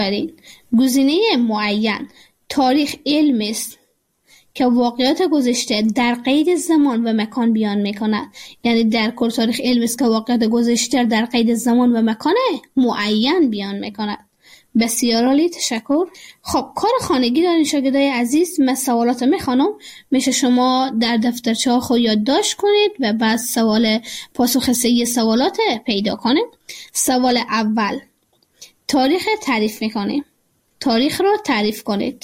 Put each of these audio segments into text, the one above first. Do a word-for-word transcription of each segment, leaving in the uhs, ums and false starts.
گزینه معین تاریخ علم است که واقعات گذشته در قید زمان و مکان بیان میکند. یعنی در کل تاریخ علم است که واقعات گذشته در قید زمان و مکان معین بیان میکند. بسیار عالی، تشکر. خب کار خانگی دارین شاگردای عزیز. من سوالات میخوانم، میشه شما در دفترچه ها خود یادداشت کنید و بعد سوال پاسخ صحیح سوالات پیدا کنید. سوال اول، تاریخ تعریف میکنیم. تاریخ را تعریف کنید.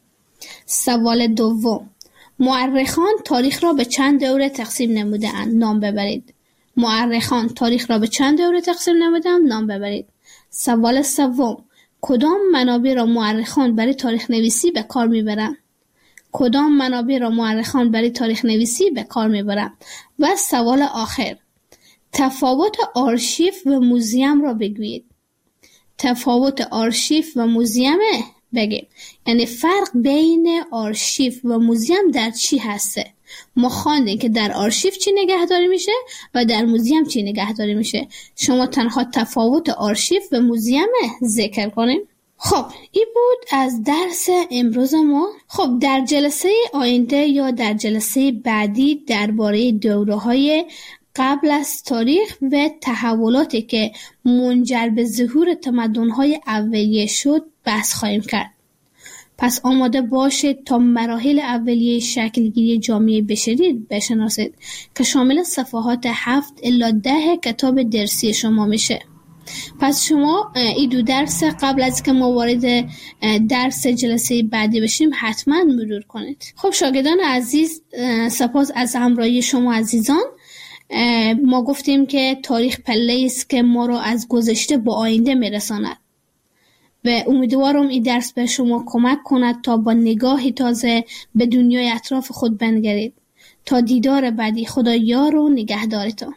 سوال دوم، مورخان تاریخ را به چند دوره تقسیم نموده‌اند؟ نام ببرید. مورخان تاریخ را به چند دوره تقسیم نموده‌اند؟ نام ببرید. سوال سوم، کدام منابع را مورخان برای تاریخ نویسی به کار میبرند؟ کدام منابع را مورخان برای تاریخ نویسی به کار میبرند؟ و سوال آخر، تفاوت آرشیو و موزیم را بگویید. تفاوت آرشیو و موزیم بگید. یعنی فرق بین آرشیو و موزیم در چی هسته؟ ما خواندیم که در آرشیو چی نگهداری میشه و در موزیم چی نگهداری میشه. شما تنها تفاوت آرشیو و موزیم ذکر کنیم. خب این بود از درس امروز ما. خب در جلسه آینده یا در جلسه بعدی درباره دوره‌های قبل از تاریخ و تحولاتی که منجر به ظهور تمدن‌های اولیه شد بحث خواهیم کرد. پس آماده باشید تا مراحل اولیه شکلگیری جامعه بشری بشناسید که شامل صفحات هفت الی ده کتاب درسی شما میشه. پس شما این دو درس قبل از که ما وارد درس جلسه بعدی بشیم حتما مرور کنید. خب شاگردان عزیز، سپاس از همراهی شما عزیزان. ما گفتیم که تاریخ پله است که ما را از گذشته به آینده میرساند و امیدوارم این درس به شما کمک کند تا با نگاهی تازه به دنیای اطراف خود بنگرید. تا دیدار بعدی، خدا یار و نگهدارتان.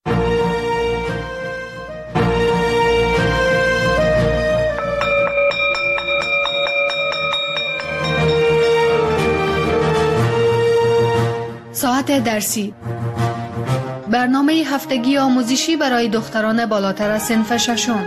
ساعت درسی، برنامه هفتگی آموزشی برای دختران بالاتر از صنف ششم.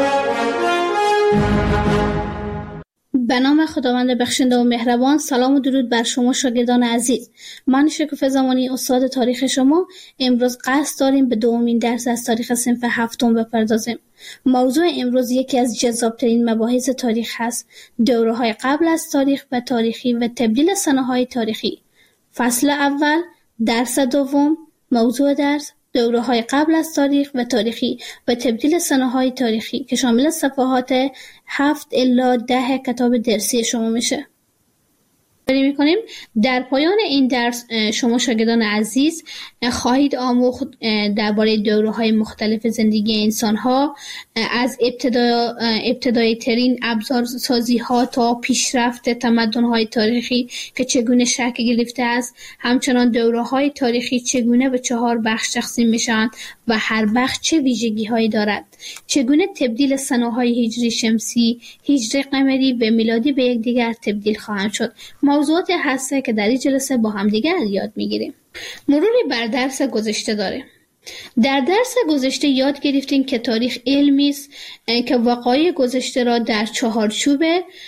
به نام خداوند بخشنده و مهربان. سلام و درود بر شما شاگردان عزیز. من شکوفه زمانی، استاد تاریخ شما. امروز قصد داریم به دومین درس از تاریخ صنف هفتم بپردازیم. موضوع امروز یکی از جذابترین مباحث تاریخ هست: دوره‌های قبل از تاریخ و تاریخی و تبدیل سنه‌های تاریخی. فصل اول، درس دوم. موضوع درس: دوره‌های قبل از تاریخ و تاریخی و تبدیل سنه‌های تاریخی که شامل صفحات هفت الی ده کتاب درسی شما میشه. می‌کنیم در پایان این درس شما شاگردان عزیز خواهید آموخت درباره دوره‌های مختلف زندگی انسان‌ها، از ابتدا ابتدایی ترین ابزارسازی‌ها تا پیشرفت تمدن‌های تاریخی که چگونه شکل گرفته است. همچنان دوره‌های تاریخی چگونه به چهار بخش تقسیم میشن و هر بخش چه ویژگی‌هایی دارد. چگونه تبدیل سنه‌های هجری شمسی، هجری قمری و میلادی به یکدیگر تبدیل خواهند شد. موضوعات هسته که در این جلسه با هم دیگر یاد میگیریم. مروری بر درس گذشته داره. در درس گذشته یاد گرفتیم که تاریخ علمی است که وقایع گذشته را در چهارچوب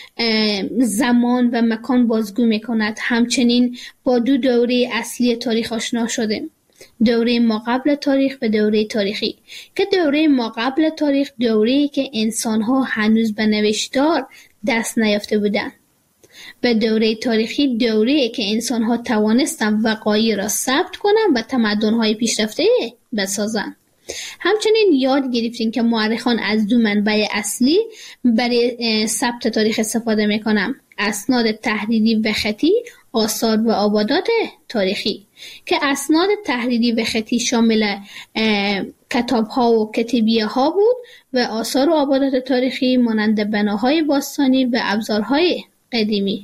زمان و مکان بازگو میکند. همچنین با دو دوره اصلی تاریخ آشنا شدیم: دوره ما قبل تاریخ و دوره تاریخی. که دوره ما قبل تاریخ دوره‌ای که انسان‌ها هنوز به نوشتار دست نیافته بودند و دوره تاریخی دوره‌ای که انسان‌ها توانستند وقایع را ثبت کنند و تمدن‌های پیشرفته بسازند. همچنین یاد گرفتیم که مورخان از دو منبع اصلی برای ثبت تاریخ استفاده می‌کنند: اسناد تحریری و خطی، آثار و آبادات تاریخی. که اسناد تحریری و خطی شامل کتاب‌ها و کتیبیه‌ها بود و آثار و آبادات تاریخی مانند بناهای باستانی و ابزارهای قدیمی.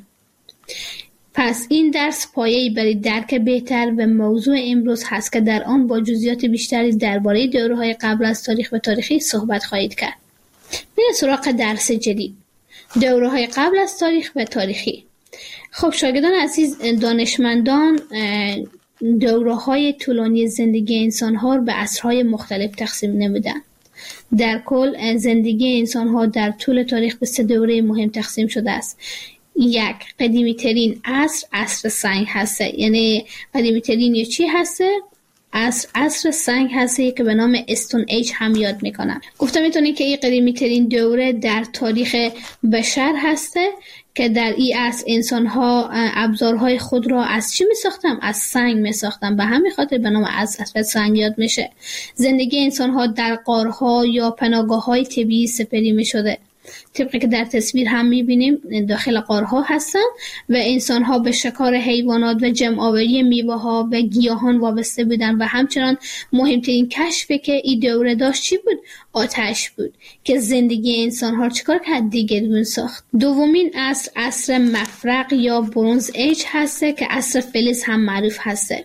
پس این درس پایه‌ای برای درک بهتر و موضوع امروز هست که در آن با جزئیات بیشتری درباره دوره‌های قبل از تاریخ و تاریخی صحبت خواهید کرد. میریم سراغ درس جدید: دوره‌های قبل از تاریخ و تاریخی. خب شاگردان عزیز، دانشمندان دوره‌های طولانی زندگی انسان‌ها را به عصرهای مختلف تقسیم نمودند. در کل زندگی انسان ها در طول تاریخ به سه دوره مهم تقسیم شده است. یک، قدیمی ترین عصر عصر سنگ هسته. یعنی قدیمی ترین یا چی هسته؟ عصر عصر سنگ هسته که به نام استون ایج هم یاد میکنن. گفتم میتونی که این قدیمی ترین دوره در تاریخ بشر هسته که در این عصر انسان ها ابزارهای خود را از چی می ساختن؟ از سنگ می ساختن. به همین خاطر به نام عصر سنگ یاد میشه. زندگی انسان ها در غارها یا پناهگاه های طبیعی سپری می شده. طبقی که در تصویر هم میبینیم داخل غارها هستن و انسان ها به شکار حیوانات و جمع آوری میوه ها و گیاهان وابسته بودن و همچنان مهمترین کشفی که این دوره داشت چی بود؟ آتش بود که زندگی انسان ها چیکار کرد؟ دیگرگون ساخت. دومین عصر عصر مفرق یا برونز ایج هسته که عصر فلز هم معروف هسته.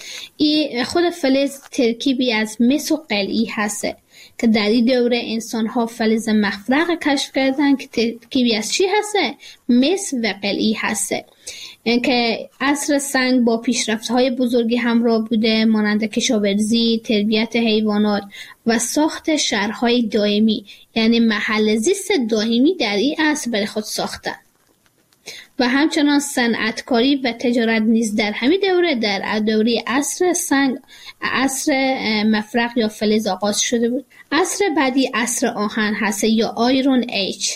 این خود فلز ترکیبی از مس و قلعی هسته که در این دوره انسان ها فلز مفرق کشف کردن که ترکیبی از چی هسته؟ مس و قلعی هسته. که عصر سنگ با پیشرفت های بزرگی همراه بوده، مانند کشاورزی، تربیت حیوانات و ساخت شهرهای دائمی، یعنی محل زیست دائمی در این عصر برای خود ساختن. و همچنان صنعتکاری و تجارت نیز در همین دوره در دوره عصر سنگ عصر مفرق یا فلز آغاز شده بود. عصر بعدی عصر آهن هست یا آیرون ایج.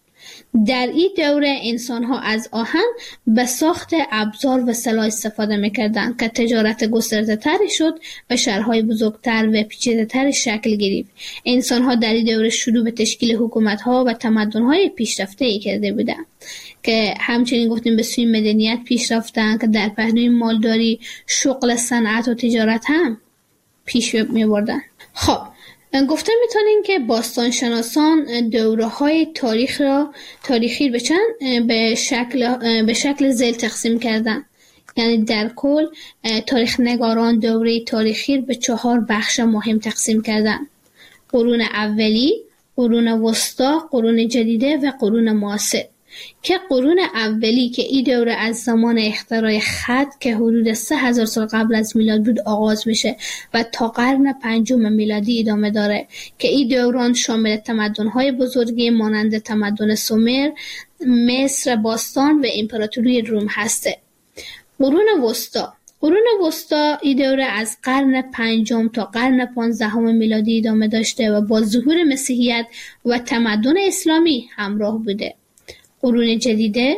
در این دوره انسان ها از آهن به ساخت ابزار و سلاح استفاده میکردند که تجارت گسترده تری شد و شهرهای بزرگتر و پیچیده تر شکل گرفت. انسان ها در این دوره شروع به تشکیل حکومت ها و تمدن های پیشرفته ای کرده بودند که همچنین گفتیم به سوی مدنیت پیش رفتن که در پهلوی مالداری، شغل، صنعت و تجارت هم پیش می بردن. خب گفته میتونیم که باستانشناسان دوره های تاریخ را تاریخی به چند به شکل به شکل ذیل تقسیم کردن. یعنی در کل تاریخ نگاران دوره تاریخی به چهار بخش مهم تقسیم کردن: قرون اولی، قرون وسطا، قرون جدیده و قرون معاصر. که قرون اولی که این دوره از زمان اختراع خط که حدود سه هزار سال قبل از میلاد بود آغاز میشه و تا قرن پنجم میلادی ادامه داره که این دوران شامل تمدن‌های بزرگی مانند تمدن سومر، مصر باستان و امپراتوری روم هسته. قرون وسطا قرون وسطا این دوره از قرن پنجم تا قرن پانزدهم میلادی ادامه داشته و با ظهور مسیحیت و تمدن اسلامی همراه بوده. قرون جدیده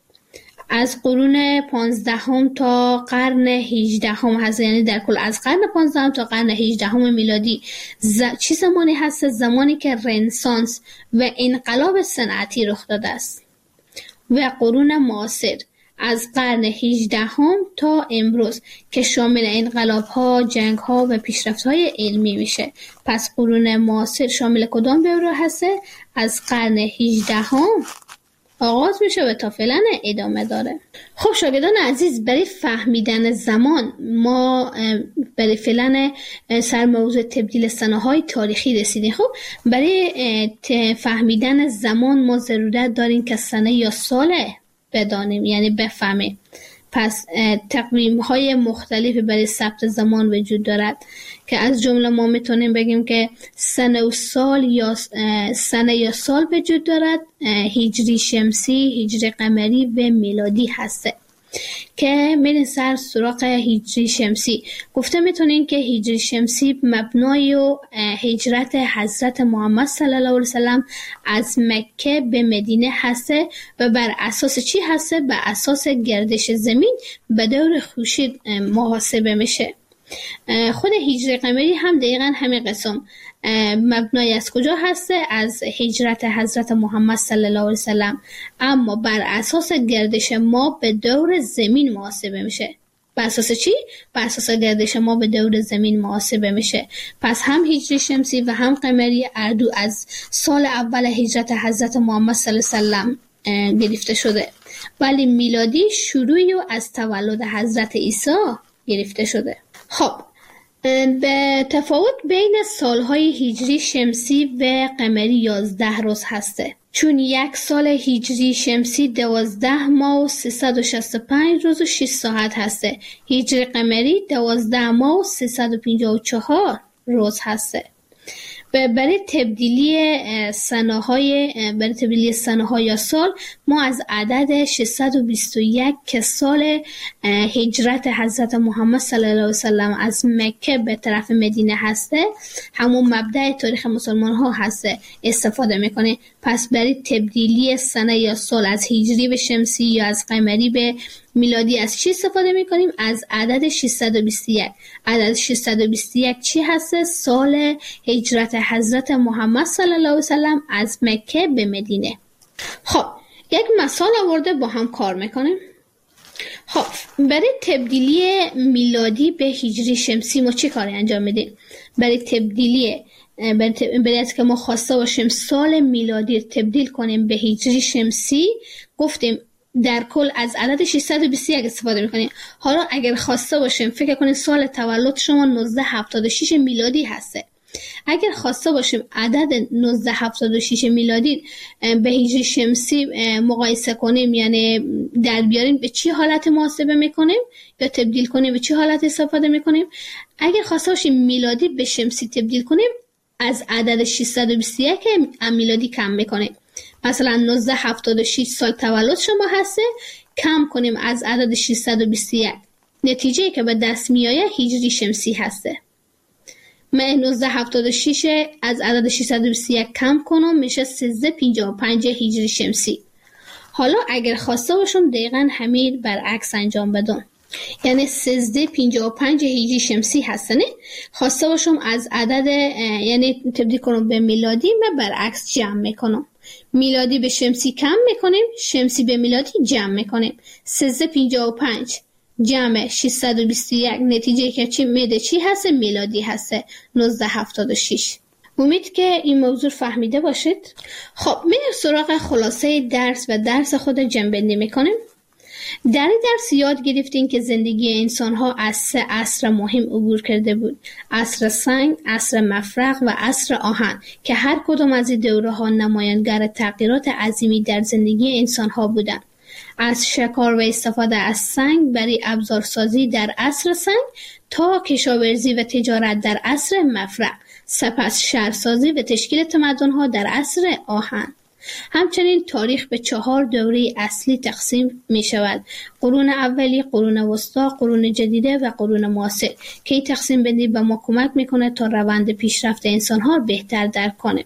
از قرون پانزدهم تا قرن هجدهم هست. یعنی در کل از قرن پانزدهم تا قرن هجدهم میلادی ز... چی زمانی هست؟ زمانی که رنسانس و انقلاب صنعتی رخ داده است. و قرون معاصر از قرن هجدهم تا امروز که شامل انقلاب‌ها، جنگ‌ها و پیشرفت‌های علمی میشه. پس قرون معاصر شامل کدام دوره هسته؟ از قرن هجدهم آغاز میشه و تا فعلا ادامه داره. خب شاگردان عزیز، برای فهمیدن زمان ما برای فعلا سر موضوع تبدیل سنه‌های تاریخی رسیدیم. خب برای فهمیدن زمان ما ضرورت داریم که سنه یا سال بدانیم، یعنی بفهمیم. پس تقویم های مختلفی برای ثبت زمان وجود دارد که از جمله ما میتونیم بگیم که سنه و سال یا سنه یا سال وجود دارد، هجری شمسی، هجری قمری و میلادی هسته. که میرین سر سراغ هجری شمسی. گفته میتونین که هجری شمسی مبنای و هجرت حضرت محمد صلی الله علیه وسلم از مکه به مدینه هسته و بر اساس چی هسته؟ بر اساس گردش زمین به دور خورشید محاسبه میشه. خود هجری قمری هم دقیقا همین قسم مبنای از کجا هسته؟ از هجرت حضرت محمد صلی الله علیه وسلم، اما بر اساس گردش ما به دور زمین محاسبه میشه. بر اساس چی؟ بر اساس گردش ما به دور زمین محاسبه میشه. پس هم هجری شمسی و هم قمری اردو از سال اول هجرت حضرت محمد صلی الله علیه وسلم گرفته شده، ولی میلادی شروعی و از تولد حضرت عیسی گرفته شده. خب به تفاوت بین سالهای هجری شمسی و قمری یازده روز هسته، چون یک سال هجری شمسی دوازده ماه و سیصد و شصت و پنج روز و شش ساعت هسته. هجری قمری دوازده ماه و سیصد و پنجاه و چهار روز هسته. برای تبدیلی سنه‌های برای تبدیلی سنه‌ها یا سال ما از عدد ششصد و بیست و یک که سال هجرت حضرت محمد صلی الله علیه و سلم از مکه به طرف مدینه هسته، همون مبدأ تاریخ مسلمان ها هسته، استفاده میکنه. پس برای تبدیلی سنه یا سال از هجری به شمسی یا از قمری به میلادی از چی استفاده میکنیم؟ از عدد ششصد و بیست و یک. عدد ششصد و بیست و یک چی هسته؟ سال هجرت حضرت محمد صلی الله علیه و سلم از مکه به مدینه. خب یک مثال آورده با هم کار میکنیم. خب برای تبدیلی میلادی به هجری شمسی ما چی کاری انجام میدیم؟ برای تبدیلی برای, تب... برای از که ما خواسته باشیم سال میلادی تبدیل کنیم به هجری شمسی، گفتیم در کل از عدد ششصد و بیست و یک استفاده میکنیم. حالا اگر خواسته باشیم فکر کنید سال تولد شما نوزده هفتاد و شش میلادی هسته، اگر خواسته باشیم عدد نوزده هفتاد و شش میلادی به هجری شمسی مقایسه کنیم، یعنی در بیاریم، به چی حالت محاسبه میکنیم یا تبدیل کنیم به چی حالت استفاده میکنیم؟ اگر خواسته باشیم میلادی به شمسی تبدیل کنیم از عدد ششصد و بیست و یک میلادی کم میکنیم. مثلا نوزده هفتاد و شش سال تولد شما هسته، کم کنیم از عدد ششصد و بیست و یک، نتیجه که به دست میایه هجری شمسی هسته. من نوزده هفتاد و شش از عدد ششصد و بیست و یک کم کنم میشه سیزده پنجاه و پنج هجری شمسی. حالا اگر خواسته باشم دقیقاً همین برعکس انجام بدم، یعنی سیزده پنجاه و پنج هجری شمسی هستنه، خواسته باشم از عدد یعنی تبدیل کنم به میلادی، من برعکس جمع میکنم. میلادی به شمسی کم میکنیم، شمسی به میلادی جمع میکنیم. سیزده پنجاه و پنج جمع ششصد و بیست و یک، نتیجه که چی میده چی هسته؟ میلادی هسته، نوزده هفتاد و شش. امید که این موضوع فهمیده باشید. خب میریم سراغ خلاصه درس و درس خود جنبندی میکنیم. در این درس یاد گرفتین که زندگی انسان‌ها از سه عصر مهم عبور کرده بود: عصر سنگ، عصر مفرق و عصر آهن، که هر کدام از این دوره‌ها نمایانگر تغییرات عظیمی در زندگی انسان‌ها بودند. از شکار و استفاده از سنگ برای ابزارسازی در عصر سنگ تا کشاورزی و تجارت در عصر مفرق، سپس شهرسازی و تشکیل تمدن‌ها در عصر آهن. همچنین تاریخ به چهار دوره اصلی تقسیم می شود: قرون اولی، قرون وسطی، قرون جدیده و قرون معاصر، که این تقسیم بندی به ما کمک میکنه تا روند پیشرفت انسان ها بهتر درک کنیم.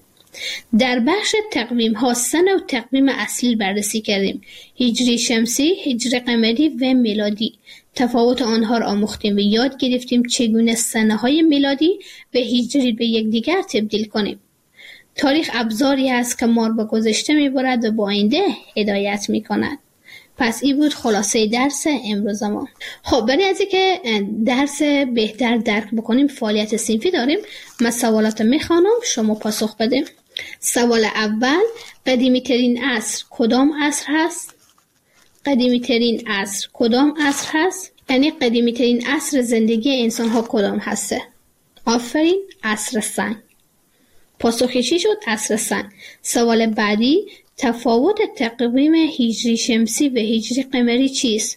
در بخش تقویم ها سه نوع تقویم اصلی بررسی کردیم: هجری شمسی، هجری قمری و میلادی. تفاوت آنها را آموختیم و یاد گرفتیم چگونه سنه های میلادی و هجری به یکدیگر تبدیل کنیم. تاریخ ابزاری است که ما را به گذشته میبرد و به آینده هدایت میکند. پس این بود خلاصه درس امروز ما. خب برای از اینکه درس بهتر درک بکنیم فعالیت صنفی داریم. من سوالات میخوانم، شما پاسخ بده. سوال اول: قدیمی ترین عصر کدام عصر هست؟ قدیمی ترین عصر کدام عصر هست؟ یعنی قدیمی ترین عصر زندگی انسان ها کدام هسته؟ آفرین، عصر سنگ. پاسخ چی شد؟ عصر سنگ. سوال بعدی: تفاوت تقویم هجری شمسی و هجری قمری چیست؟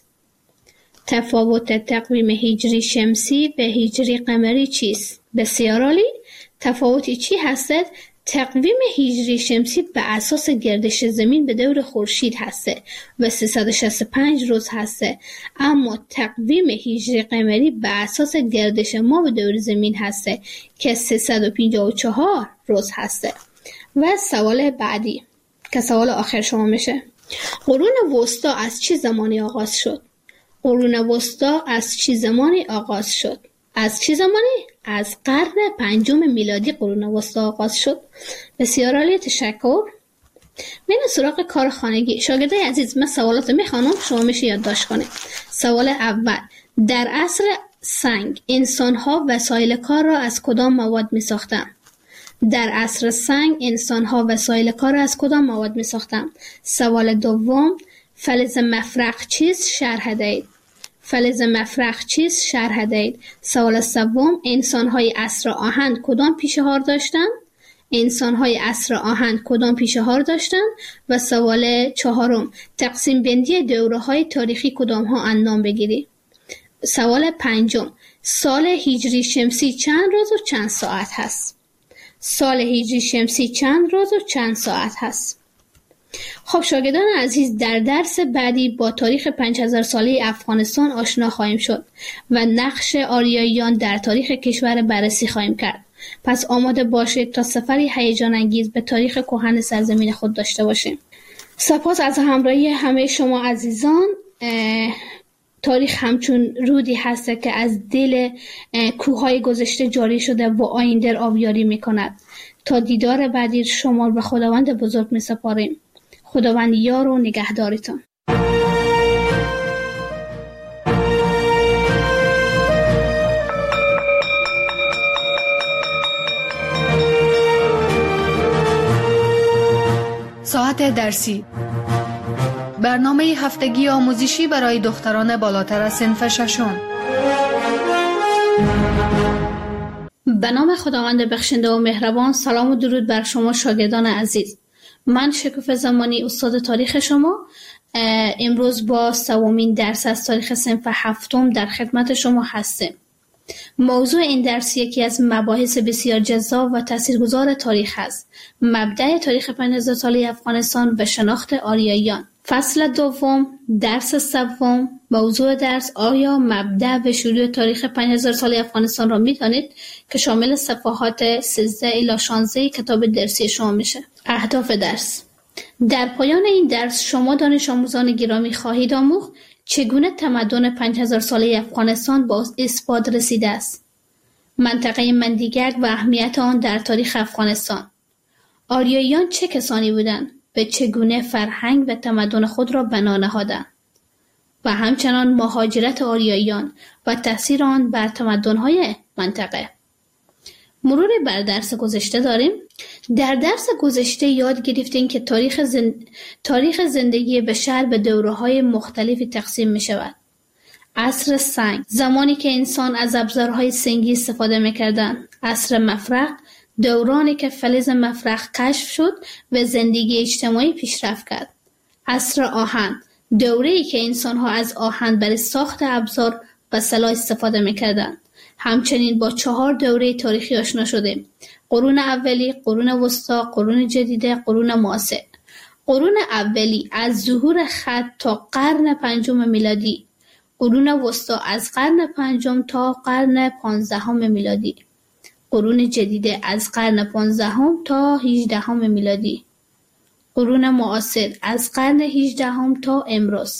تفاوت تقویم هجری شمسی و هجری قمری چیست؟ بسیار عالی. تفاوتی چی هستد؟ تقویم هجری شمسی به اساس گردش زمین به دور خورشید هسته و سیصد و شصت و پنج روز هسته، اما تقویم هجری قمری به اساس گردش ما به دور زمین هسته که سیصد و پنجاه و چهار روز هسته. و سوال بعدی که سوال آخر شما میشه: قرون وسطی از چه زمانی آغاز شد؟ قرون وسطی از چه زمانی آغاز شد؟ از چه زمانی؟ از قرن پنجم میلادی قرون وسطی آغاز شد. بسیار عالی، تشکر. من سراغ کار خانگی. شاگردای عزیز، من سوالات میخوانم، شما میشه یادداشت کنید. سوال اول: در عصر سنگ انسان‌ها وسایل کار را از کدام مواد می‌ساختند؟ در عصر سنگ انسان‌ها وسایل کار را از کدام مواد می‌ساختند؟ سوال دوم: فلز مفرق چیست؟ شرح دهید. فلز مفرق چیست؟ شرح دهید. سوال سوم: انسان‌های عصر آهن کدام پیشه‌ها داشتند؟ انسان‌های عصر آهن کدام پیشه‌ها داشتند؟ و سوال چهارم: تقسیم بندی دوره‌های تاریخی کدام ها اندام بگیرید. سوال پنجم: سال هجری شمسی چند روز و چند ساعت هست؟ سال هجری شمسی چند روز و چند ساعت هست؟ خب شاگردان عزیز، در درس بعدی با تاریخ پنج هزار ساله افغانستان آشنا خواهیم شد و نقش آریاییان در تاریخ کشور بررسی خواهیم کرد. پس آماده باشید تا سفری هیجان انگیز به تاریخ کهن سرزمین خود داشته باشیم. سپاس از همراهی همه شما عزیزان. تاریخ همچون رودی هست که از دل کوههای گذشته جاری شده و آینده را آبیاری می کند. تا دیدار بعدی شما به خداوند بزرگ می سپاریم. خداوند یار و نگهدارتان. ساعت درسی، برنامه هفتگی آموزشی برای دختران بالاتر از صنف ششم. به نام خداوند بخشنده و مهربان. سلام و درود بر شما شاگردان عزیز. من شکوفه زمانی، استاد تاریخ شما، امروز با سومین درس از تاریخ صنف هفتم در خدمت شما هستم. موضوع این درس یکی از مباحث بسیار جذاب و تاثیرگذار تاریخ است. مبدأ تاریخ پنج هزار ساله افغانستان و شناخت آریاییان. فصل دوم، درس سوم. موضوع درس: آیا مبدأ و شروع تاریخ پنج هزار ساله افغانستان را می‌دانید؟ که شامل صفحات سیزده الی شانزده کتاب درسی شما میشه. اهداف درس: در پایان این درس شما دانش آموزان گرامی خواهید آموخت چگونه تمدن پنج هزار ساله افغانستان با اثبات رسیده است، منطقه مندیگک و اهمیت آن در تاریخ افغانستان، آریاییان چه کسانی بودند، به چگونه فرهنگ و تمدن خود را بنا نهادند و همچنان مهاجرت آریاییان و تأثیر آن بر تمدن‌های منطقه. مرور بر درس گذشته داریم. در درس گذشته یاد گرفتیم که تاریخ, زند... تاریخ زندگی بشر به دوره‌های مختلفی تقسیم می شود. عصر سنگ، زمانی که انسان از ابزارهای سنگی استفاده می کردن. عصر مفرق، دورانی که فلز مفرق کشف شد و زندگی اجتماعی پیشرفت کرد. عصر آهن، دوره‌ای که انسان‌ها از آهن برای ساخت ابزار و سلاح استفاده می کردن. همچنین با چهار دوره تاریخی آشنا شدیم: قرون اولی، قرون وسطی، قرون جدیده، قرون معاصر. قرون اولی از ظهور خط تا قرن پنجم میلادی، قرون وسطی از قرن پنجم تا قرن پانزدهم میلادی، قرون جدیده از قرن پانزدهم تا هجدهم میلادی، قرون معاصر از قرن هجدهم تا امروز.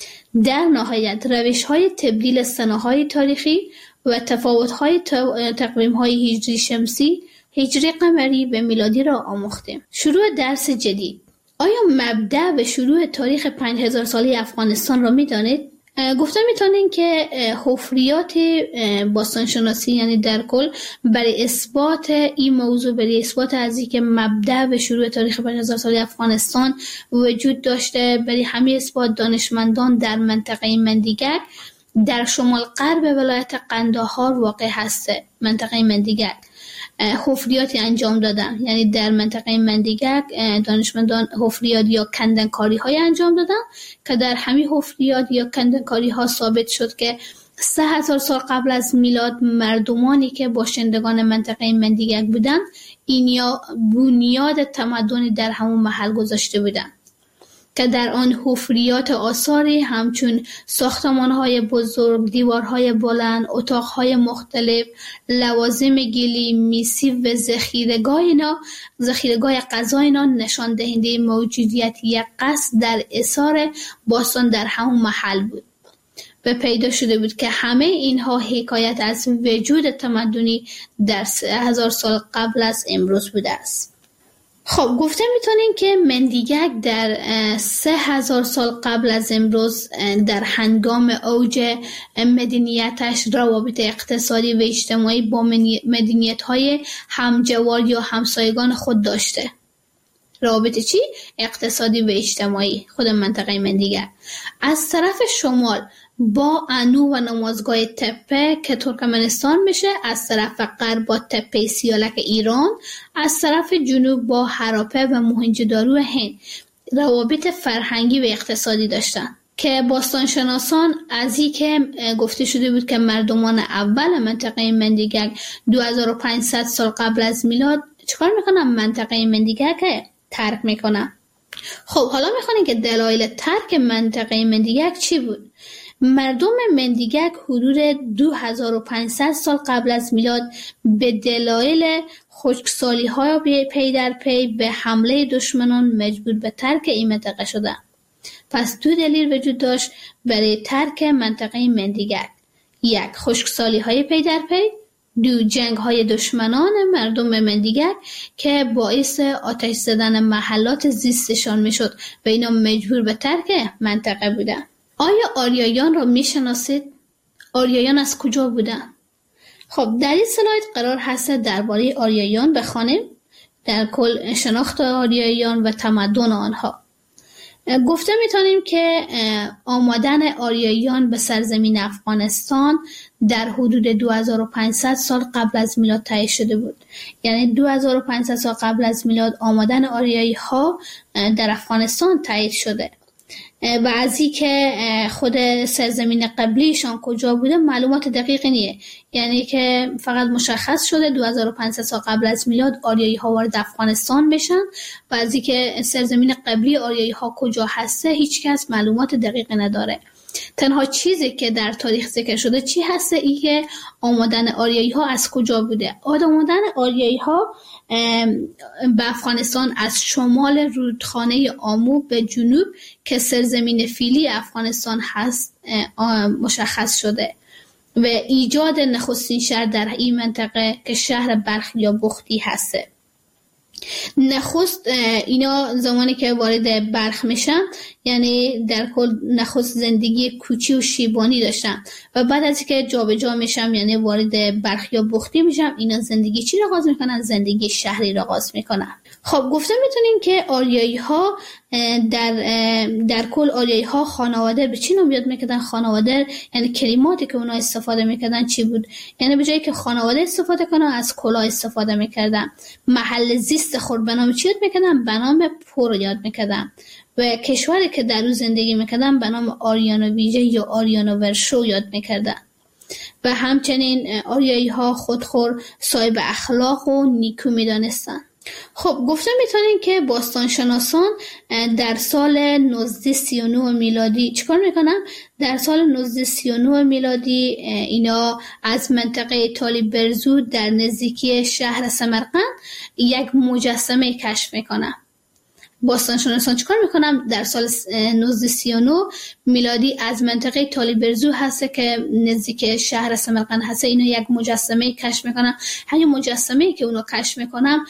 در نهایت روش‌های تبدیل سنه‌های تاریخی و تفاوت‌های تقویم‌های هجری شمسی، هجری قمری و میلادی را آموختیم. شروع درس جدید. آیا مبدأ و شروع تاریخ پنج هزار ساله افغانستان را می‌دانید؟ گفتم میتونین که حفریات باستانشناسی، یعنی در کل برای اثبات این موضوع، برای اثبات از اینکه مبدأ و شروع تاریخ پنج هزار ساله افغانستان وجود داشته، برای همین اثبات دانشمندان در منطقه مندیگک در شمال غرب ولایت قندهار واقع هسته. منطقه مندیگک حفریاتی انجام دادن، یعنی در منطقه مندیگک دانشمندان حفریات یا کندنکاری های انجام دادن که در همین حفریات یا کندنکاری ها ثابت شد که سه هزار سال قبل از میلاد مردمانی که باشندگان منطقه مندیگک بودن این یا بنیاد تمدنی در همون محل گذاشته بودن که در آن حفریات آثاری همچون ساختمان‌های بزرگ، دیوارهای بلند، اتاق‌های مختلف، لوازم گلی، میسی و ذخیره‌گاه اینا، ذخیره‌گاه غذا اینا نشان دهنده موجودیت یک قصر در اثار باستان در همون محل بود و پیدا شده بود که همه اینها حکایت از وجود تمدنی در سه هزار سال قبل از امروز بوده است. خب گفته میتونین که مندیگک در سه هزار سال قبل از امروز در هنگام اوج مدنیتش روابط اقتصادی و اجتماعی با مدنیت‌های همجوار یا همسایگان خود داشته. روابط چی؟ اقتصادی و اجتماعی خود منطقه مندیگک. از طرف شمال با انو و نمازگاه تپه که ترکمنستان میشه، از طرف غرب با تپه سیالک ایران، از طرف جنوب با هراپه و موهنجودارو هند روابط فرهنگی و اقتصادی داشتن که باستانشناسان از این که گفته شده بود که مردمان اول منطقه مندیگک دو هزار و پانصد سال قبل از میلاد چیکار میکنن؟ منطقه مندیگک ترک میکنن. خب حالا میخوانیم که دلایل ترک منطقه مندیگک چی بود؟ مردم مندیگک حدود دو هزار و پانصد سال قبل از میلاد به دلایل خشکسالی های پی در پی به حمله دشمنان مجبور به ترک این منطقه شدند. پس دو دلیل وجود داشت برای ترک منطقه مندیگک: یک، خشکسالی های پی در پی، دو، جنگ های دشمنان مردم مندیگک که باعث آتش زدن محلات زیستشان میشد و اینا مجبور به ترک منطقه بودند. آیا آریایان را میشناسید؟ آریایان از کجا بودند؟ خب در این سلاید قرار هست درباره آریایان بخوانیم، در کل شناخت آریایان و تمدن آنها. گفته میتونیم که آمدن آریایان به سرزمین افغانستان در حدود دو هزار و پانصد سال قبل از میلاد تایید شده بود. یعنی دو هزار و پانصد سال قبل از میلاد آمدن آریایی ها در افغانستان تایید شده. و از این که خود سرزمین قبلیشان کجا بوده معلومات دقیقی نیه، یعنی که فقط مشخص شده دو هزار و پانصد سال قبل از میلاد آریایی ها وارد افغانستان بشن و از این که سرزمین قبلی آریایی ها کجا هسته هیچ کس معلومات دقیقی نداره. تنها چیزی که در تاریخ ذکر شده چی هسته؟ این که آمدن آریایی ها از کجا بوده. آمدن آریایی ها به افغانستان از شمال رودخانه آمو به جنوب که سرزمین فعلی افغانستان هست مشخص شده و ایجاد نخستین شهر در این منطقه که شهر بلخ یا بختی هسته. نخست اینا زمانی که وارد بلخ میشن یعنی در کل نخست زندگی کوچی و شیبانی داشتن و بعد از که جابجا میشن یعنی وارد بلخ یا بختی میشن اینا زندگی چی را آغاز میکنن؟ زندگی شهری را آغاز میکنن. خب گفته میتونیم که آریایی ها در در کل آریایی ها خانواده به چی نام یاد میکردن؟ خانواده یعنی کلماتی که اونا استفاده میکردن چی بود؟ یعنی به جایی که خانواده استفاده کنن از کلاه استفاده میکردن. محل زیست خود به نام چی یاد میکردن؟ به نام پور یاد میکردن. و کشوری که در اون زندگی میکردن به نام آریانو ویژه یا آریانو ورشو یاد میکردن. و همچنین آریایی ها خودخور صاحب اخلاق و نیکو میدانستن. خب گفته میتونیم که باستانشناسان در سال نوزده سی و نه میلادی چیکار میکنن؟ در سال نوزده سی و نه میلادی اینا از منطقه تالی برزو در نزدیکی شهر سمرقند یک مجسمه کشف میکنن. باستانشناسان چیکار میکنن؟ در سال نوزده سی و نه میلادی از منطقه تالی برزو هست که نزدیک شهر سمرقند هست اینو یک مجسمه کشف میکنن. همین مجسمه که اونو کشف میکنن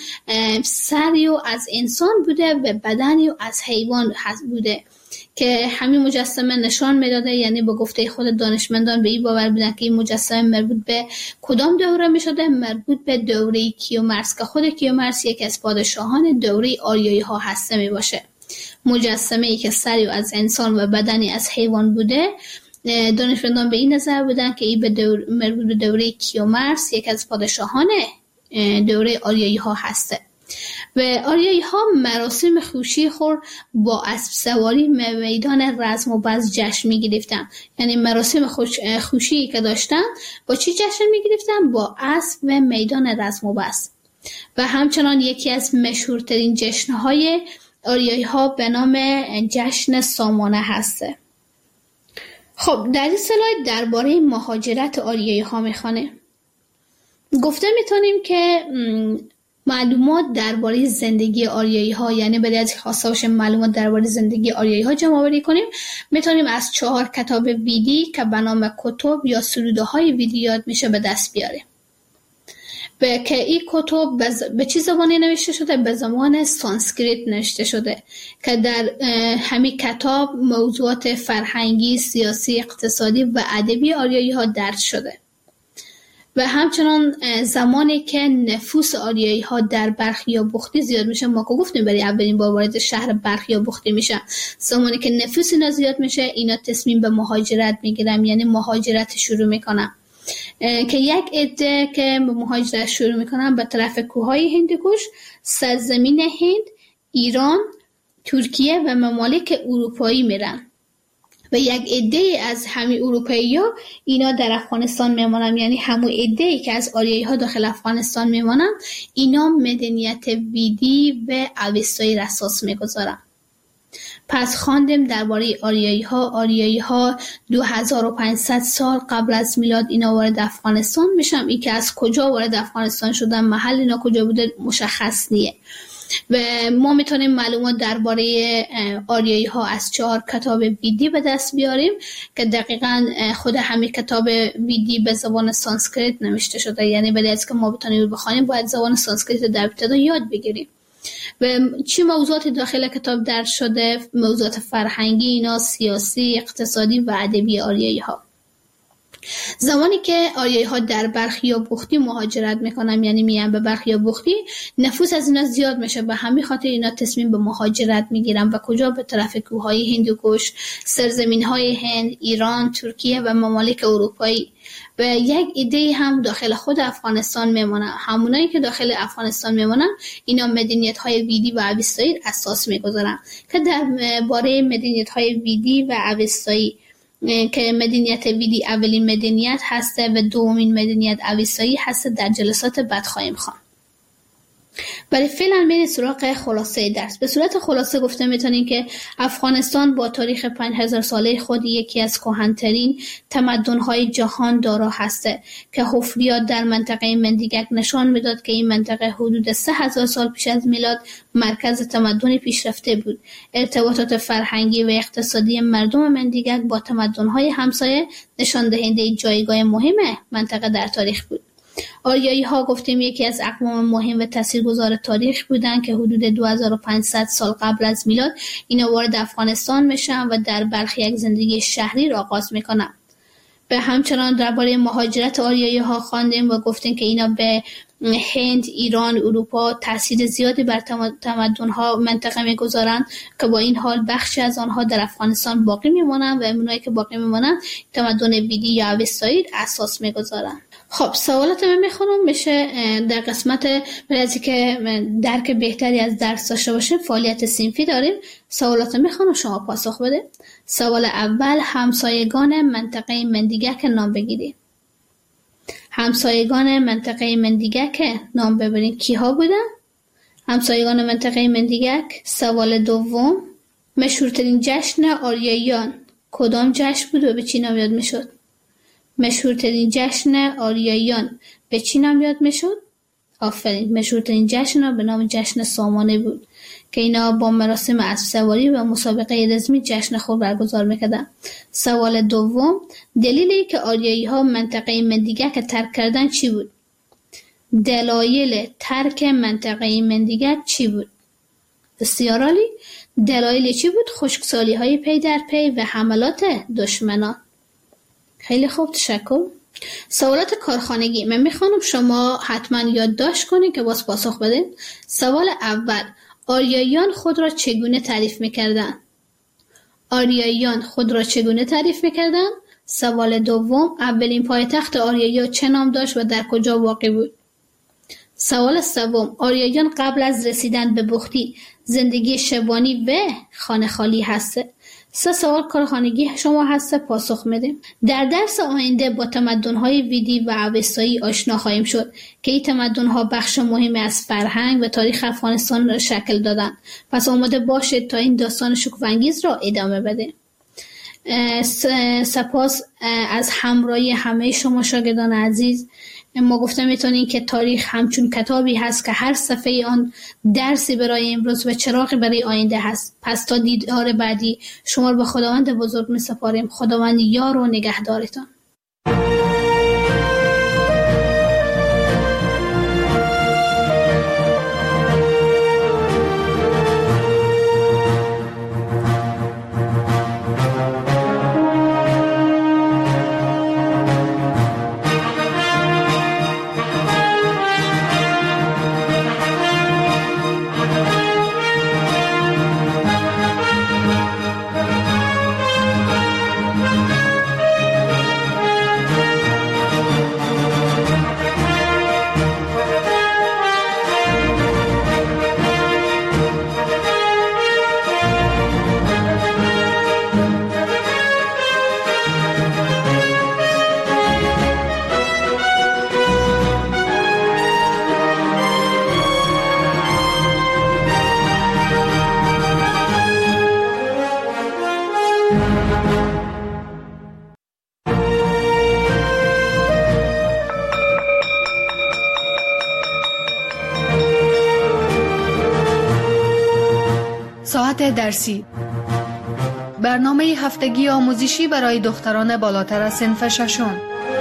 سری از انسان بوده و بدنی از حیوان هست بوده که همین مجسمه نشان میداده، یعنی با گفته خود دانشمندان به این باور بودن که این مجسمه مربوط به کدام دوره میشده؟ مربوط به دوره کیومرث که خود کیومرث یکی از پادشاهان دوره آریایی ها هسته می باشه. مجسمه ای که سری از انسان و بدنی از حیوان بوده، دانشمندان به این نظر بودن که این به دور مربوط به دوره کیومرث یکی از پادشاهان دوره آریایی ها هسته. و آریایی ها مراسم خوشی خور با اسب سواری میدان رزم و بز جشن می گرفتن. یعنی مراسم خوش خوشی که داشتن با چی جشن می گرفتن؟ با اسب و میدان رزم و بز. و همچنان یکی از مشهورترین جشنهای آریایی ها به نام جشن سامانه هسته. خب در این سلاید درباره مهاجرت آریایی ها میخوانه. گفته میتونیم که معلومات درباره زندگی آریایی ها، یعنی برای از خواسته باشه معلومات درباره زندگی آریایی ها جمع آوری کنیم، میتونیم از چهار کتاب ویدی که به نام کتب یا سروده های ویدی یاد میشه به دست بیاریم. به که این کتب به چی زبانی نوشته شده؟ به زبان سانسکریت نوشته شده که در همین کتاب موضوعات فرهنگی، سیاسی، اقتصادی و ادبی آریایی ها درس شده. و همچنان زمانی که نفوس آریایی ها در بلخ یا بختی زیاد میشه، ما که گفتیم برای اولین بار وارد شهر بلخ یا بختی میشه، زمانی که نفوس اینا زیاد میشه اینا تصمیم به مهاجرت میگیرن، یعنی مهاجرت شروع میکنن که یک عده که به مهاجرت شروع میکنن به طرف کوههای هندوکش، سرزمین هند، ایران، ترکیه و ممالک اروپایی میرن. و یک عده از همین اروپایی‌ها اینا در افغانستان میمونن، یعنی همون عده‌ای که از آریایی‌ها داخل افغانستان میمونن اینا مدنیت ویدی و اوستایی را اساس میگذارن. پس خواندیم درباره آریایی‌ها. آریایی‌ها دو هزار و پانصد سال قبل از میلاد اینا وارد افغانستان میشن. این که از کجا وارد افغانستان شدن، محل اینا کجا بوده مشخص نیه و ما میتونیم معلومات درباره آریایی‌ها از چهار کتاب ویدی به دست بیاریم که دقیقاً خود همین کتاب ویدی به زبان سانسکریت نوشته شده، یعنی برای از که ما بتونیم بخونیم باید زبان سانسکریت در ابتدا یاد بگیریم. و چی موضوعات داخل کتاب درج شده؟ موضوعات فرهنگی اینا، سیاسی، اقتصادی و ادبی آریایی‌ها. زمانی که آریایی‌ها در بلخ یا بختی مهاجرت میکنن، یعنی میان به بلخ یا بختی، نفوس از اینا زیاد میشه، به همین خاطر اینا تصمیم به مهاجرت میگیرن و کجا؟ به طرف کوههای هندوکش، سرزمین‌های هند، ایران، ترکیه و ممالک اروپایی. و یک ایده هم داخل خود افغانستان میمونن. همونایی که داخل افغانستان میمونن اینا مدنیت‌های ویدی و اوستایی اساس میگذارن که در باره مدنیت‌های ویدی و اوستایی که مدنیت ویدی اولین مدنیت هسته و دومین مدنیت اوستایی هسته در جلسات بعد خواهیم خواند. برای فعلا بریم سراغ خلاصه درس. به صورت خلاصه گفته میتونیم که افغانستان با تاریخ پنج هزار ساله خود یکی از کهن‌ترین تمدن‌های جهان دارا هسته که حفریات در منطقه مندیگک نشان میداد که این منطقه حدود سه هزار سال پیش از میلاد مرکز تمدن پیشرفته بود. ارتباطات فرهنگی و اقتصادی مردم مندیگک با تمدن‌های همسایه نشان دهنده جایگاه مهم منطقه در تاریخ بود. آریایی‌ها گفتیم یکی از اقوام مهم و تاثیرگذار تاریخ بودند که حدود دو هزار و پانصد سال قبل از میلاد اینا وارد افغانستان میشن و در بلخ یک زندگی شهری را آغاز میکنن. به همچنان درباره مهاجرت آریایی‌ها خواندیم و گفتیم که اینا به هند، ایران، اروپا تاثیر زیادی بر تمدن‌ها منطقه میگذارند که با این حال بخشی از آنها در افغانستان باقی میمونن و اونایی که باقی میمونن تمدن ویدی یا اوستایی اساس میگذارن. خب سوالات من میخونم میشه در قسمت برای که درک بهتری از درس داشته باشیم فعالیت صنفی داریم. سوالات میخونم شما پاسخ بده. سوال اول، همسایگان منطقه مندیگک نام بگیرید. همسایگان منطقه مندیگک نام ببرید. کیها بودن؟ همسایگان منطقه مندیگک. سوال دوم، مشهورترین جشن آریاییان کدام جشن بود و به چی نام یاد میشد؟ مشهورترین جشن آریاییان به چی نام یاد میشد؟ آفرین، مشهورترین جشن به نام جشن سامانه بود که اینا با مراسم اسب سواری و مسابقه رزمی جشن خود برگزار میکردن. سوال دوم، دلیلی که آریایی‌ها منطقه مندیگک ترک کردن چی بود؟ دلایل ترک منطقه مندیگک چی بود؟ بسیار عالی. دلایل چی بود؟ خشکسالی های پی در پی و حملات دشمنان. خیلی خوب، تشکر. سوالات کارخانگی من میخوانم شما حتما یادداشت کنید که باز پاسخ بدین. سوال اول، آریاییان خود را چگونه تعریف میکردن؟ آریاییان خود را چگونه تعریف میکردن؟ سوال دوم، اولین پایتخت آریایی‌ها چه نام داشت و در کجا واقع بود؟ سوال سوم، آریاییان قبل از رسیدن به بختی زندگی شبانی و خانه خالی هسته. سه سوال کارخانگی شما هسته، پاسخ میدیم. در درس آینده با تمدن‌های ویدی و اوستایی آشنا خواهیم شد که این تمدن‌ها بخش مهمی از فرهنگ و تاریخ افغانستان را شکل دادند. پس آماده باشید تا این داستان شگفت‌انگیز را ادامه بدیم. سپاس از همراهی همه شما شاگردان عزیز. ما گفتم میتونین که تاریخ همچون کتابی هست که هر صفحه آن درسی برای امروز و چراغی برای آینده هست. پس تا دیدار بعدی شما رو به خداوند بزرگ می سپاریم. خداوند یار و نگهدارتان. ساعت درسی، برنامه هفتگی آموزشی برای دختران بالاتر از صنف ششم.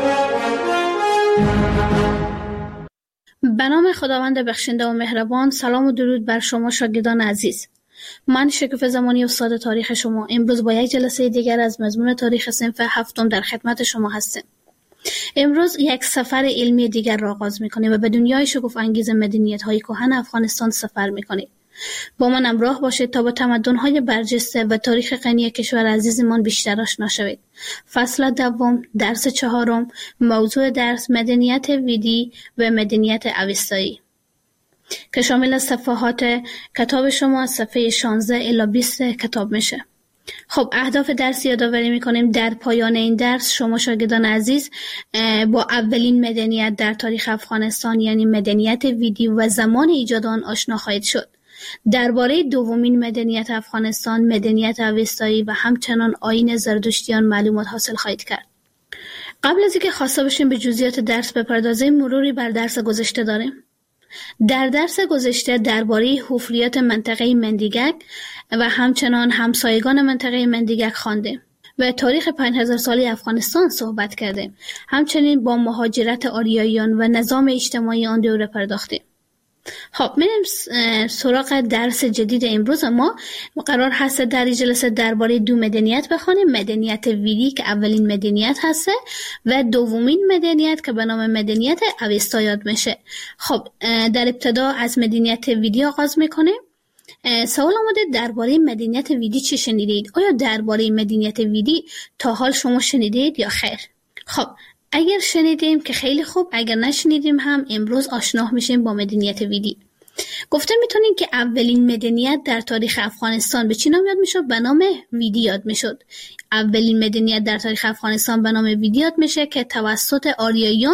به نام خداوند بخشنده و مهربان. سلام و درود بر شما شاگردان عزیز. من شکوفه زمانی استاد تاریخ شما امروز با یک جلسه دیگر از مضمون تاریخ صنف هفتم در خدمت شما هستم. امروز یک سفر علمی دیگر را آغاز می‌کنیم و به دنیای شگفت انگیز مدنیت‌های کهن افغانستان سفر می‌کنیم. با من همراه باشید تا با تمدن‌های برجسته و تاریخ غنی کشور عزیزمان بیشتر آشنا شوید. فصل دوم، درس چهارم، موضوع درس مدنیت ویدی و مدنیت اوستایی که شامل صفحات کتاب شما صفحه شانزده الی بیست کتاب میشه. خب اهداف درس یادآوری میکنیم. در پایان این درس شما شاگردان عزیز با اولین مدنیت در تاریخ افغانستان یعنی مدنیت ویدی و زمان ایجاد آن آشنا خواهید شد. درباره دومین مدنیت افغانستان، مدنیت اوستایی و همچنان آیین زرتشتیان معلومات حاصل خواهید کرد. قبل از اینکه خواسته باشیم به جزئیات درس بپردازیم، مروری بر درس گذشته داریم. در درس گذشته درباره حفریات منطقه مندیگک و همچنان همسایگان منطقه مندیگک خواندیم و تاریخ پنج هزار سالی افغانستان صحبت کردیم. همچنین با مهاجرت آریاییان و نظام اجتماعی آن دوره پرداختیم. خب میریم سراغ درس جدید امروز. ما قرار هست در این جلسه درباره دو مدنیت بخونیم. مدنیت ویدی که اولین مدنیت هسته و دومین مدنیت که به نام مدنیت اوستا یاد میشه. خب در ابتدا از مدنیت ویدی آغاز میکنیم. سوال آمده درباره مدنیت ویدی چی شنیدید؟ آیا درباره مدنیت ویدی تا حال شما شنیدید یا خیر؟ خب اگر شنیدیم که خیلی خوب، اگر نشنیدیم هم امروز آشنا میشیم با مدنیت ویدی. گفته میتونیم که اولین مدنیت در تاریخ افغانستان به چی نام یاد میشد؟ به نام ویدی یاد میشد. اولین مدنیت در تاریخ افغانستان به نام ویدی یاد میشه که توسط آریاییان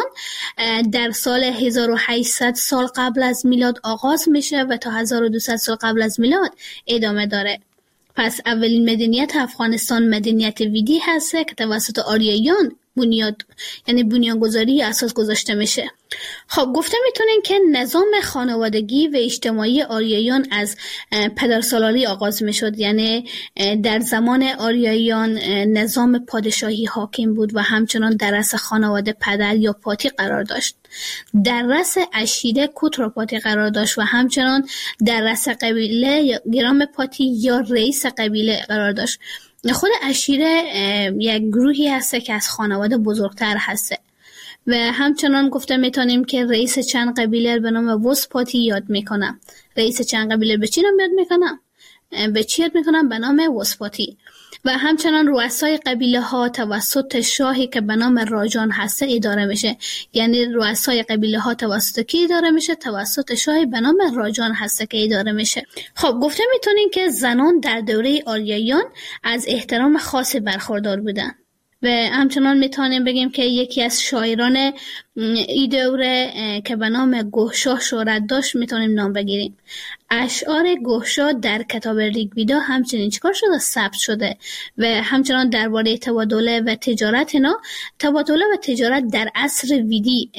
در سال هزار و هشتصد سال قبل از میلاد آغاز میشه و تا هزار و دویست سال قبل از میلاد ادامه داره. پس اولین مدنیت افغانستان مدنیت ویدی هسته که توسط آریاییان بنیاد یعنی بنیانگذاری اساس گذاشته میشه. خب گفته میتونین که نظام خانوادگی و اجتماعی آریاییان از پدرسالاری آغاز میشد، یعنی در زمان آریاییان نظام پادشاهی حاکم بود و همچنان در رأس خانواده پدر یا پاتی قرار داشت. در رأس عشیره کوتراپاتی قرار داشت و همچنان در رأس قبیله یا گرام پاتی یا رئیس قبیله قرار داشت. خود عشیره یک گروهی هسته که از خانواده بزرگتر هسته و همچنان گفته میتونیم که رئیس چند قبیله به نام وسپاتی یاد میکنم. رئیس چند قبیله به چی نام یاد میکنم؟ به چی یاد میکنم؟ به نام وسپاتی. و همچنان رؤسای قبیله ها توسط شاهی که به نام راجان هسته اداره میشه، یعنی رؤسای قبیله ها توسط کی اداره میشه؟ توسط شاهی به نام راجان هسته که اداره میشه. خب گفته میتونین که زنان در دوره آریاییان از احترام خاصی برخوردار بودن و همچنان میتونیم بگیم که یکی از شاعران ای دوره که به نام گوهشاه شهرت داشت میتونیم نام بگیریم. اشعار گوهشاه در کتاب ریگویدا همچنین چیکار شده؟ ثبت شده و همچنان درباره تبادله و تجارت اینا. تبادله و تجارت در عصر ویدی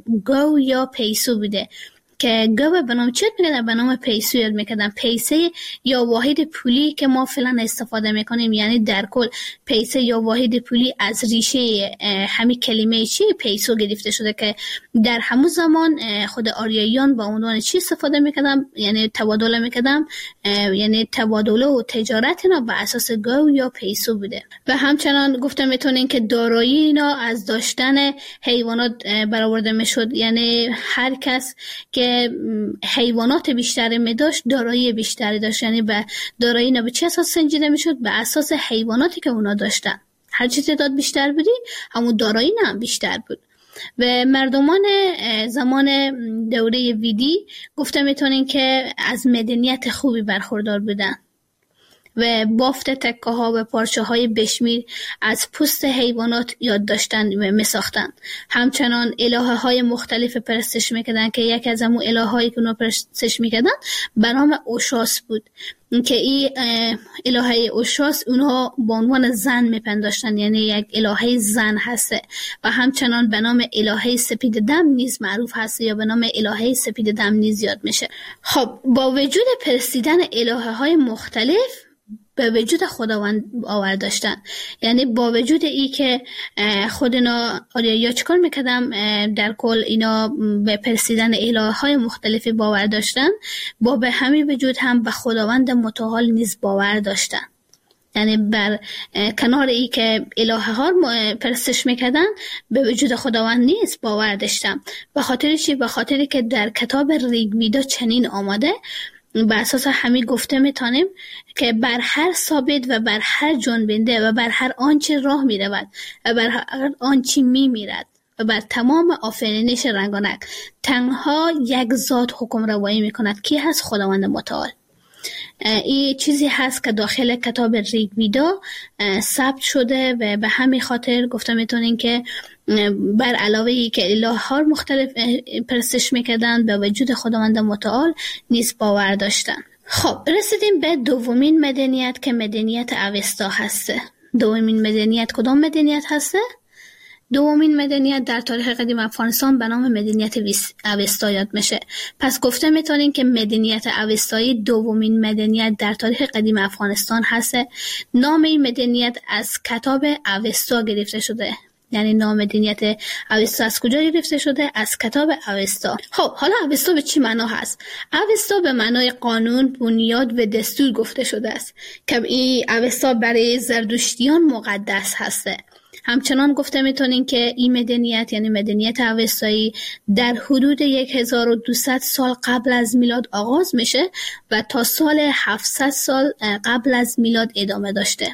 گو یا پیسو بوده که گو به نام چی یاد میکردن؟ به نام پیسو یاد میکردن. پیسه یا واحد پولی که ما فعلا استفاده میکنیم، یعنی در کل پیسه یا واحد پولی از ریشه همین کلمه چی؟ پیسو گرفته شده که در همون زمان خود آریاییان با عنوان چی استفاده میکردن؟ یعنی تبادله میکردن، یعنی تبادله و تجارت اینا بر اساس گو یا پیسو بوده. و همچنان گفته میتونین که دارایی اینا از داشتن حیوانات برآورده میشد، یعنی هر کس که حیوانات بیشتری می داشت دارایی بیشتری داشت، یعنی به دارایی اینا به چه اساس سنجیده میشد؟ به اساس حیواناتی که اونا داشتن. هر چی تعداد بیشتر بودی همون دارایی نه بیشتر بود. و مردمان زمان دوره ویدی گفته میتونین که از مدنیت خوبی برخوردار بودن. و بافت تکه ها و پارچه های بشمیر از پوست حیوانات یاد داشتن و می ساختن. همچنان الهه های مختلف پرستش میکردن که یک از همون الهه هایی که اونها پرستش میکردن به نام اوشاس بود که این الهه اوشاس اونها با عنوان زن میپنداشتن، یعنی یک الهه زن هسته و همچنان به نام الهه سپید دم نیز معروف هست یا به نام الهه سپید دم نیز یاد میشه. خب با وجود پرستیدن الهه های مختلف به وجود خداوند باور داشتن، یعنی با وجود ای که خود اینا یا چیکار میکردم در کل اینا به پرستیدن الهه های مختلفی باور داشتن، با به همین وجود هم به خداوند متعال نیز باور داشتن. یعنی بر کنار ای که الهه ها پرستش میکردن به وجود خداوند نیز باور داشتن. به خاطر چی؟ به خاطری که در کتاب ریگ ویدا چنین آماده، بر اساس همین گفته میتونیم که بر هر ثابت و بر هر جنبنده و بر هر آنچه راه میرود و بر هر آنچه میمیرد و بر تمام آفرینش رنگانک تنها یک ذات حکم روایی میکند. کی هست؟ خداوند متعال. این چیزی هست که داخل کتاب ریگ ویدا ثبت شده و به همین خاطر گفته میتونین که بر علاوه ای که الهه ها مختلف پرستش میکردن به وجود خداوند متعال نیز باور داشتن. خب رسیدیم به دومین مدنیت که مدنیت اوستا هسته. دومین مدنیت کدام مدنیت هسته؟ دومین مدنیت در تاریخ قدیم افغانستان به نام مدنیت اوستا یاد میشه. پس گفته میتونین که مدنیت اوستایی دومین مدنیت در تاریخ قدیم افغانستان هسته. نام این مدنیت از کتاب اوستا گرفته شده. یعنی نام مدنیت اوستا از کجا گرفته شده؟ از کتاب اوستا. خب حالا اوستا به چی معنا هست؟ اوستا به معنای قانون، بنیاد و دستور گفته شده است که این اوستا برای زردشتیان مقدس هسته. همچنان گفته میتونین که این مدنیت یعنی مدنیت اوستایی در حدود هزار و دویست سال قبل از میلاد آغاز میشه و تا سال هفتصد سال قبل از میلاد ادامه داشته.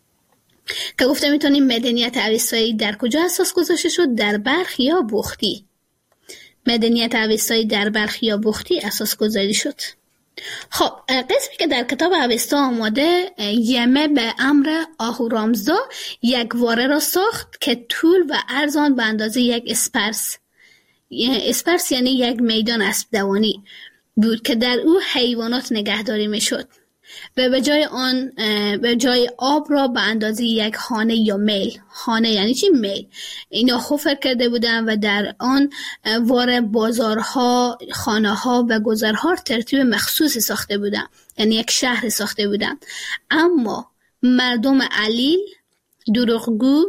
که گفته میتونیم مدنیت اوستایی در کجا اساس گذاشته شد؟ در بلخ یا بختی. مدنیت اوستایی در بلخ یا بختی اساس گذاری شد. خب قسمی که در کتاب اوستا آماده، یمه به امر آهورامزدا یک واره را ساخت که طول و عرض آن به اندازه یک اسپرس اسپرس یعنی یک میدان اسب دوانی بود که در او حیوانات نگهداری میشد و به جای آن به جای آب را به اندازه یک خانه یا میل، خانه یعنی چی؟ میل، اینا حفر کرده بودن و در آن واره بازارها، خانه ها و گذرها ترتیب مخصوصی ساخته بودن، یعنی یک شهر ساخته بودن. اما مردم علیل، دروغگو،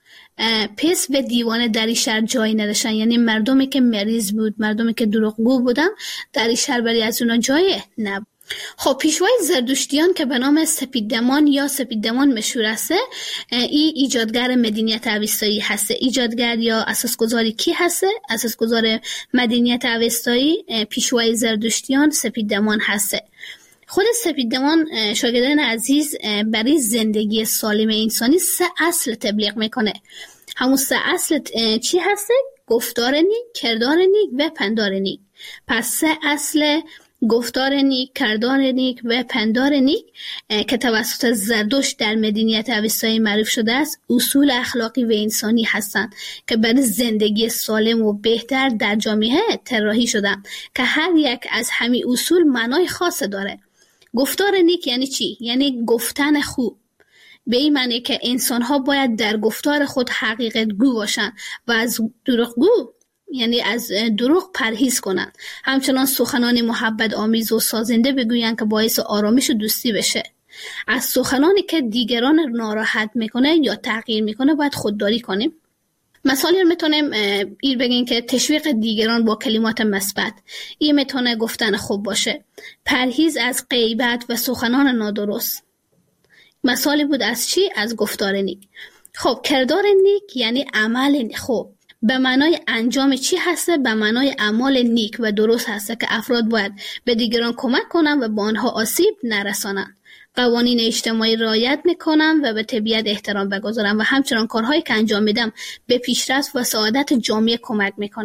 پس و دیوانه در این شهر جایی نداشتن، یعنی مردمی که مریض بود، مردمی که دروغگو بودن در این شهر برای از اونا جایی نبود. خب پیشوای زردشتیان که به نام سپیددمان یا سپیددمان مشهور است، ای ایجادگر مدنیت اوستایی هست. ایجادگر یا اساسگذاری کی هست؟ اساسگذار مدنیت اوستایی پیشوای زردشتیان سپیددمان هست. خود سپیددمان شاگردان عزیز برای زندگی سالم انسانی سه اصل تبلیغ میکنه. همون سه اصل چی هست؟ گفتار نیک، کردار نیک و پندار نیک. پس سه اصل گفتار نیک، کردار نیک و پندار نیک که توسط زردشت در مدنیت اوستایی معروف شده است، اصول اخلاقی و انسانی هستند که برای زندگی سالم و بهتر در جامعه طراحی شدند که هر یک از همین اصول معنای خاص داره. گفتار نیک یعنی چی؟ یعنی گفتن خوب. به این معنی که انسان‌ها باید در گفتار خود حقیقت گو باشند و از دروغگو یعنی از دروغ پرهیز کنند. همچنان سخنان محبت آمیز و سازنده بگویند که باعث آرامش و دوستی بشه. از سخنانی که دیگران ناراحت میکنه یا تحقیر میکنه باید خودداری کنیم. مثالی میتونیم این بگیم که تشویق دیگران با کلمات مثبت، این میتونه گفتن خوب باشه. پرهیز از غیبت و سخنان نادرست. مثالی بود از چی؟ از گفتار نیک. خب کردار نیک یعنی عمل خوب. به معنای انجام چی هسته؟ به معنای اعمال نیک و درست هسته که افراد باید به دیگران کمک کنن و به آنها آسیب نرسانن. قوانین اجتماعی رعایت میکنن و به طبیعت احترام بگذارن و همچنان کارهایی که انجام میدم به پیشرفت و سعادت جامعه کمک میکنه.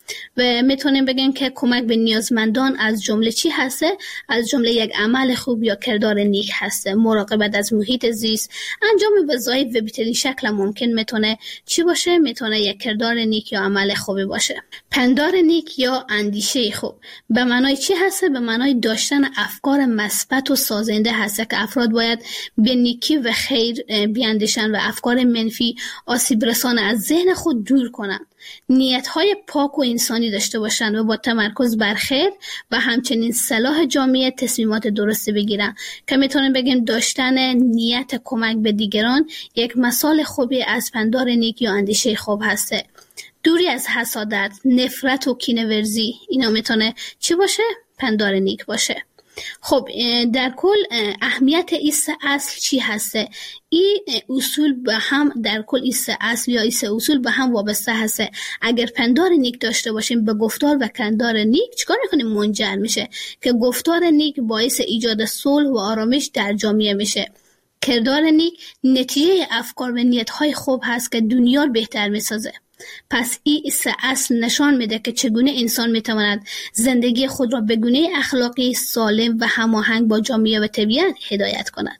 و میتونیم بگیم که کمک به نیازمندان از جمله چی هسته؟ از جمله یک عمل خوب یا کردار نیک هسته. مراقبت از محیط زیست، انجام وظایف و بهترین شکل ممکن میتونه چی باشه؟ میتونه یک کردار نیک یا عمل خوبی باشه. پندار نیک یا اندیشه خوب به معنای چی هسته؟ به معنای داشتن افکار مثبت و سازنده هسته که افراد باید به نیکی و خیر بیاندیشن و افکار منفی آسیب رسان از ذهن خود دور کنن. نیت‌های پاک و انسانی داشته باشند و با تمرکز بر خیر و همچنین صلاح جامعه تصمیمات درستی بگیرن که میتونیم بگیم داشتن نیت کمک به دیگران یک مثال خوبی از پندار نیک یا اندیشه خوب هسته. دوری از حسادت، نفرت و کینه‌ورزی، اینا میتونه چی باشه؟ پندار نیک باشه. خب در کل اهمیت ایست اصل چی هسته؟ این اصول به هم در کل ایست اصل یا ایست اصول به هم وابسته هسته. اگر پندار نیک داشته باشیم به گفتار و کردار نیک چیکار میکنیم؟ منجر میشه که گفتار نیک باعث ایجاد صلح و آرامش در جامعه میشه. کردار نیک نتیجه افکار و نیت‌های خوب هست که دنیا رو بهتر میسازه. پس این اصل نشان میده که چگونه انسان میتواند زندگی خود را به گونه اخلاقی سالم و هماهنگ با جامعه و طبیعت هدایت کند.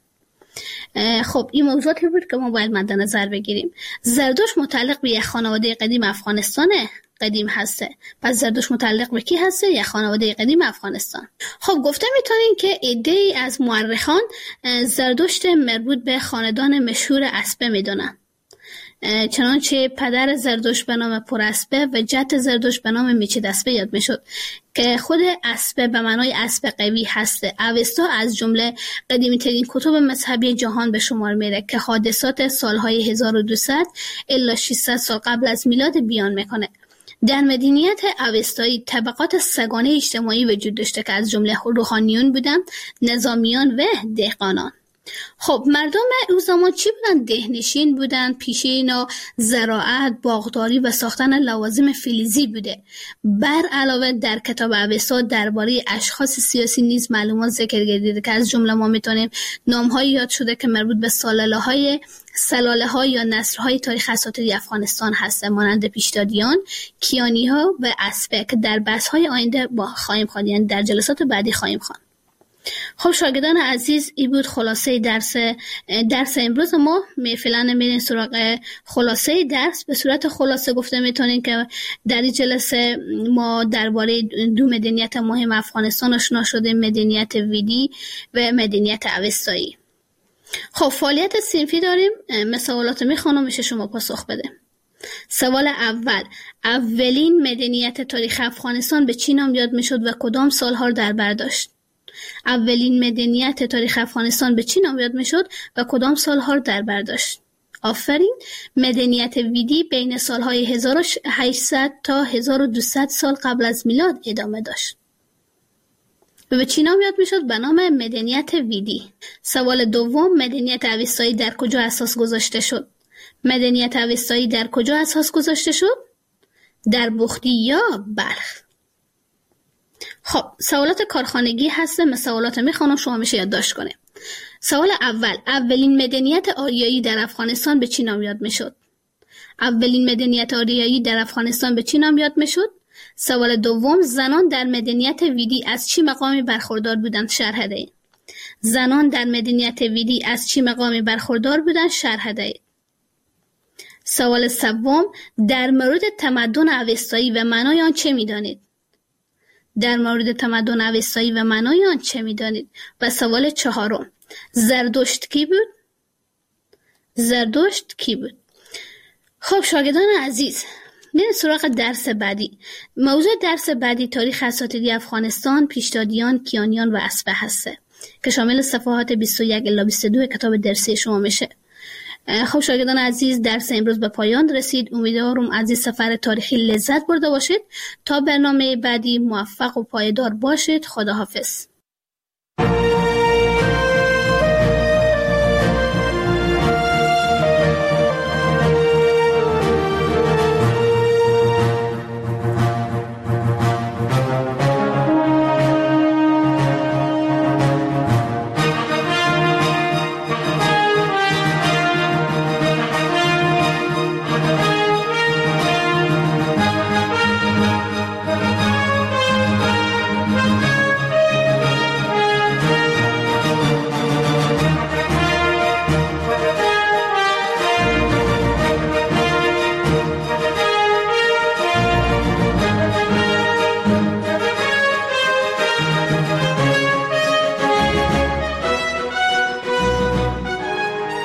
خب این موضوعاتی بود که ما باید مد نظر بگیریم. زردشت متعلق به یک خانواده قدیم افغانستان قدیم هسته. پس زردشت متعلق به کی هسته؟ یک خانواده قدیم افغانستان. خب گفته میتونین که عده‌ای از مورخان زردشت مربوط به خاندان مشهور اسبه میدونن. چنانچه پدر زردشت به نام پراسبه و جد زردشت به نام میچداسبه یاد میشد که خود اسبه به معنای اسب قوی هسته. اوستا از جمله قدیمی ترین کتب مذهبی جهان به شمار میره که حادثات سالهای هزار و دویست الی ششصد سال قبل از میلاد بیان میکنه. در مدنیت اوستایی طبقات سگانه اجتماعی وجود داشته که از جمله روحانیون بودن، نظامیان و دهقانان. خب مردم اون زمان چی بودن؟ دهنشین بودن، پیشین و زراعت، باغداری و ساختن لوازم فلزی بوده. بر علاوه در کتاب اوستا درباره اشخاص سیاسی نیز معلومات ذکر گردیده که از جمله ما میتونیم نام‌هایی یاد شده که مربوط به سلاله‌های سلاله‌ها یا نسل‌های تاریخ اساطیری افغانستان هست، مانند پیشدادیان، کیانی‌ها و اسبه که در بحث‌های آینده با خواهیم خواند، یعنی در جلسات بعدی خواهیم خواند. خب شاگردان عزیز، این بود خلاصه درس درس امروز ما. فعلا میرین سراغ خلاصه درس. به صورت خلاصه گفته میتونین که در این جلسه ما درباره دو مدنیت مهم افغانستان آشنا شدیم، مدنیت ویدی و مدنیت اوستایی. خب فعالیت صنفی داریم. سوالات میخوانم میشه شما پاسخ بده. سوال اول: اولین مدنیت تاریخ افغانستان به چی نام یاد میشد و کدام سالها در بر داشت؟ اولین مدنیت تاریخ افغانستان به چی نام یاد میشد و کدام سالها در بر داشت؟ آفرین. مدنیت ویدی بین سالهای هزار و هشتصد تا هزار و دویست سال قبل از میلاد ادامه داشت و به چی نام یاد میشد؟ به نام مدنیت ویدی. سوال دوم: مدنیت اوستایی در کجا اساس گذاشته شد؟ مدنیت اوستایی در کجا اساس گذاشته شد؟ در بختی یا بلخ؟ خب سوالات کارخانگی هستم. سوالات میخوانم شما میشه یادداشت کنه. سوال اول: اولین مدنیت آریایی در افغانستان به چی نام یاد میشد؟ اولین مدنیت آریایی در افغانستان به چی نام یاد میشد؟ سوال دوم: زنان در مدنیت ویدی از چی مقامی برخوردار بودند؟ شرح دهید. زنان در مدنیت ویدی از چی مقامی برخوردار بودند؟ شرح دهید. سوال سوم: در مورد تمدن اوستایی و معنای آن چه میدانید؟ در مورد تمدن اوستایی و معنای آن چه میدانید؟ و سوال چهارم: زردشت کی بود؟ زردشت کی بود؟ خب شاگردان عزیز، میریم سراغ درس بعدی. موضوع درس بعدی تاریخ اساطیری افغانستان، پیشدادیان، کیانیان و اسبه هسته که شامل صفحات بیست و یک الی بیست و دو کتاب درسی شما میشه. خب شاگردان عزیز، درس امروز به پایان رسید. امیدوارم از این سفر تاریخی لذت برده باشید. تا برنامه بعدی موفق و پایدار باشید. خداحافظ.